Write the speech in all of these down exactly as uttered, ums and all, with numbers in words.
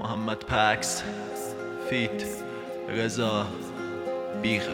محمد پکس فیت رضا بیغم.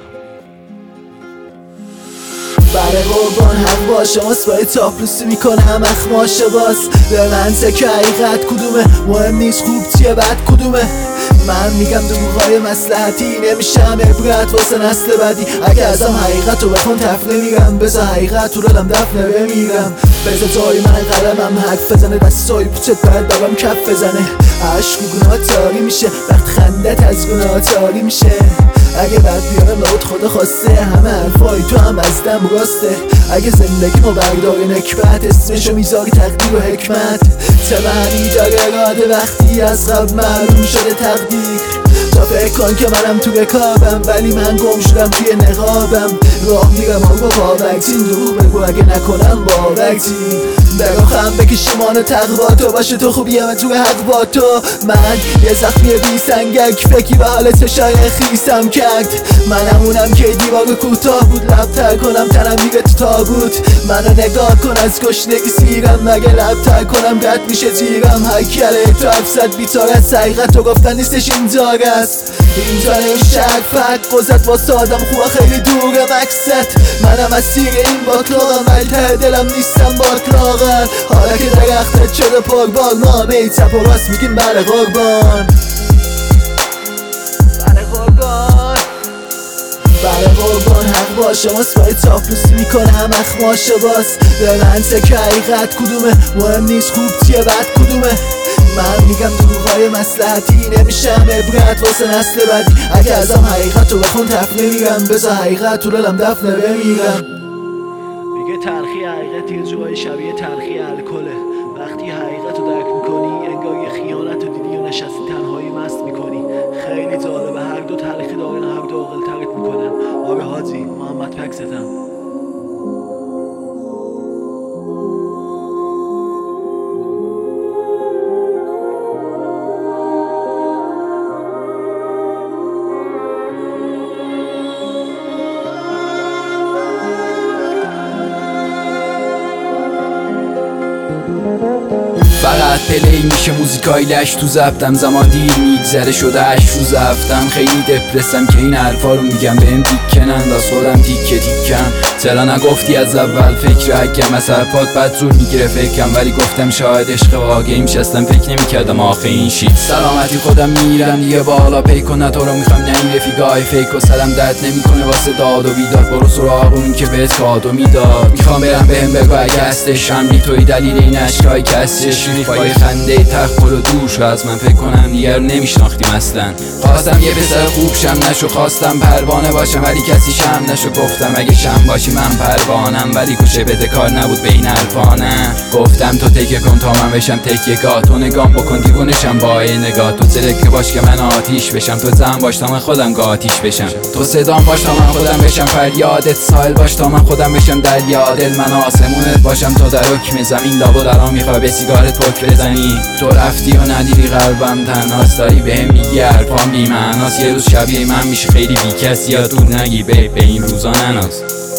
برای قربان حق باشه مصبای تاپلوسی میکنم اخماشه باز به منطق حقیقت کدومه مهم نیست خوب چیه بد کدومه. من میگم دروغای مصلحتی نمیشم عبرت واسه نسل بعدی. اگه ازم حقیقت رو بخون تفره میرم بذار حقیقت رو دلم دفنه بمیرم. بذار جای من قلمم حرف بزنه دستای پوچت باید بابم کف بزنه. عشق و گناه تاری میشه وقت خندت از گناه تاری میشه. اگه بعد بیارم لابد خدا خواسته همه حرفای تو هم از دم راسته. اگه زندگی ما بردار نکبت اسمشو میذاری تقدیر و حکمت. تمنی داره اراده وقتی از قبل معلوم شده تقدیر. تا فکر کن که منم تو رکابم ولی من گم شدم توی نقابم. راه میرم آقا باورزین دروغ بگو اگه نکنم باورزین. براخم بکشیمان تقوا تو باشه تو خوبی همه تو حق با تو. من یه زخمی بی سنگک فکری به حالت شای خیسم کرد. منم اونم که دیوار کوتاه بود لب تر کنم تنم میره تو تابوت. منو نگاه کن از گشنگی سیرم مگه لب تر کنم رد میشه زیرم. هر کله تو افسد بیتارت حقیقت تو گفتن نیستش اینجا است. اینجا نمیشه فرق قضت واسه آدم خوبا خیلی دوره مکست. منم از سیر این باکلاغم ولی ته دلم نیستم باکلاغن. حالا که درختت شده پربار نامه ای چپ و راست میگیم بله قربان بله قربان بله قربان حق باشه مصبای تاپلوسی میکنم اخماشه باز به منطق حقیقت کدومه مهم نیست خوب چیه بد کدومه. من میگم دروغای مصلحتی نمیشم عبرت واسه نسل بعدی. اگه ازم حقیقت رو بخون تفره میرم بذار حقیقت رو دلم دفنه بمیرم. میگه تلخی حقیقت یه جوهای شبیه تلخی الکله. وقتی حقیقت رو درک میکنی انگار یه خیانت رو دیدی و نشستی تنهایی مست میکنی. خیلی جالبه هر دو تلخی دارن هر دو عاقل ترت میکنن. آره حاجی محمد پکستم. فقط پلی میشه موزیکای لش تو زبطم زمان دیر میگذره شده اش رو زفتم. خیلی دپرسم که این حرفا رو میگم بهم دیکه ننداز خودم تیکه تیکم. چرا نگفتی از اول فکر حکم از حرفات بد زور میگیره فکرم. ولی گفتم شاید عشق واقعی میشستم فکر نمیکردم آخه این شید. سلامتی خودم میرم دیگه بالا پی کن تو رو میخوام نه این رفیقای فیک و سرم درد نمیکنه واسه داد و بیداد. برو سراغ اون که بهت کادو میداد. میخوام برم بهم بگو اگه هستش همین توی دلیل این اشکای کسیش. ریفای خنده تخبر و دوش و از من فکر کنم دیگر نمیشناختیم اصلا. خواستم یه پسر خوب شم نشو خواستم پروانه باشم ولی کسی شم نشو. گفتم اگه شم باشی من پروانم ولی گوشه بده کار نبود به این حرفانه. گفتم تو تکیه کن تا من بشم تکیه گاه. تو نگام بکن دیوونشم با این نگاه. تو سلکه باش که من آتیش بشم. تو زن باش تا من خودم آتیش بشم. تو صدام باش تا من خودم بشم فریادت. سایل باش تا من خودم بشم دریا. دل من آسمونت باشم تو در حکم زمین. لابد الان میخوای به سیگارت پک بزنی. تو رفتی و ندیدی قلبم تنهاست. داری بهم میگی حرفام بی معناست. یه روز شبیه من میشه خیلی بی کسی یا دور نگی به این روزا نناس.